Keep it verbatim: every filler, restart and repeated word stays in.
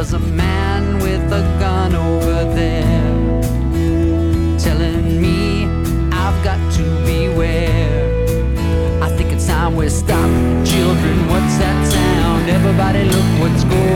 There's a man with a gun over there telling me I've got to beware. I think it's time we stop. Children, what's that sound? Everybody look what's going